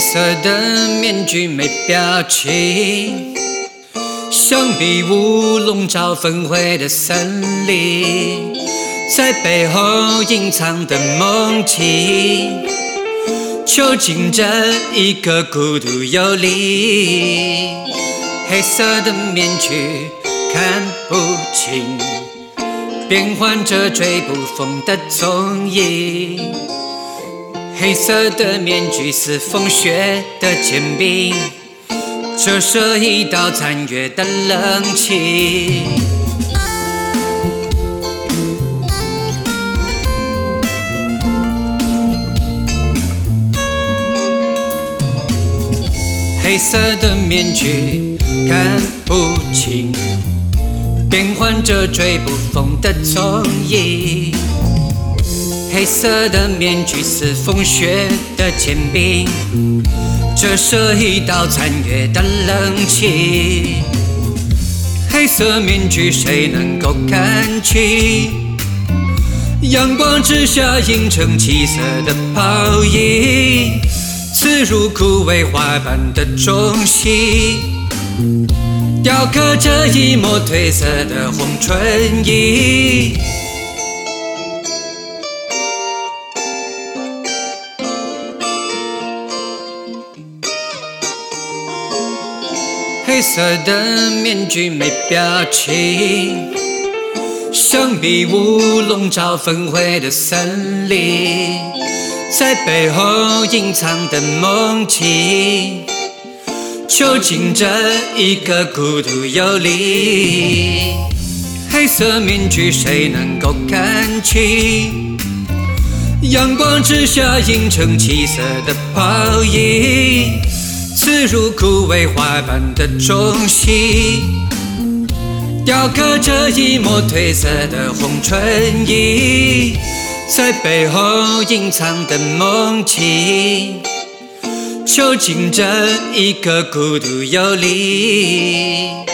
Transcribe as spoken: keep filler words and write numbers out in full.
色的面具没表情，像迷雾笼罩焚毁的森林，在背后隐藏的梦境，囚禁着一个孤独游离。黑色的面具看不清，变换着追不风的踪影。黑色的面具似风雪的坚冰，折射一道残月的冷清。黑色的面具看不清，变换着追不风的踪影。黑色的面具似风雪的坚冰，折射一道残月的冷清。黑色面具谁能够看清？阳光之下映成七色的泡影，刺入枯萎花瓣的中心，雕刻着一抹褪色的红唇印。黑色的面具没表情，像迷雾笼罩焚毁的森林，在背后隐藏的梦境，囚禁着一个孤独游离。黑色面具谁能够看清？阳光之下映成七色的泡影，刺入枯萎花瓣的中心，雕刻着一抹褪色的红唇印，在背后隐藏的梦境，囚禁着一个孤独游离。